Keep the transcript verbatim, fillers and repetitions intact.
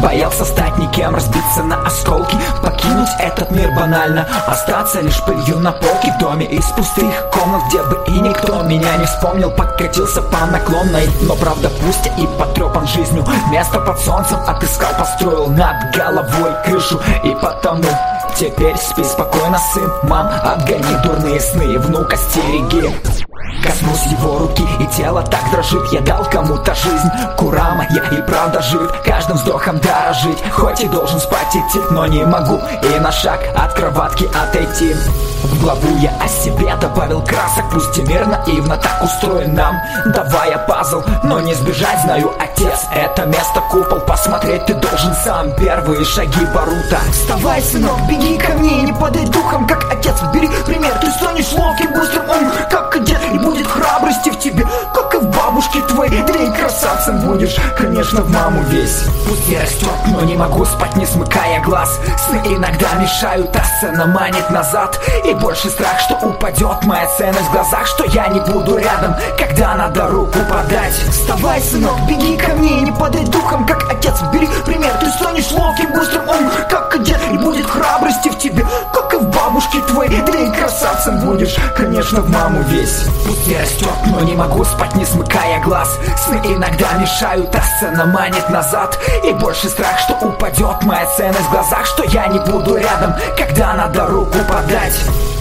Боялся стать никем, разбиться на осколки, покинуть этот мир банально, остаться лишь пылью на полке. В доме из пустых комнат, где бы и никто меня не вспомнил, покатился по наклонной. Но правда пусть и потрепан жизнью, место под солнцем отыскал, построил над головой крышу. И потому теперь спи спокойно, сын. Мам, отгони дурные сны, внука стереги. Коснусь его руки, и тело так дрожит. Я дал кому-то жизнь, Курама, я и правда жив. Каждым вздохом дорожить, хоть и должен спать идти, но не могу и на шаг от кроватки отойти. В главу я о себе добавил красок, пусть и мир наивно так устроен нам, давая пазл, но не сбежать, знаю, отец, это место купол, посмотреть ты должен сам первые шаги Боруто. Вставай, сынок, беги ко мне, не падай духом, как отец, бери пример, ты станешь ловким, быстрым, ум, как кадет, и будет храбрости в тебе, как и в бабушке твоей, да и красавцем будешь, конечно, в маму весь. Пусть я растет, но не могу спать, не смыкая глаз, сны иногда мешают, а сцена манит назад, и больше страх, что упадет моя ценность в глазах, что я не буду рядом, когда надо руку подать. Вставай, сынок, беги ко мне, не падай духом, как отец, бери пример, ты станешь ловким, быстрым, ум, как кадет, и будет храбрости в тебе, как и в бабушке твоей, да и красавцем будешь, конечно, в маму весь. Пусть я растет, но не могу спать, не смыкая глаз, сны иногда мешают, а сцена манит назад, и больше страх, что упадет моя ценность в глазах, что я не буду рядом, когда надо руку подать.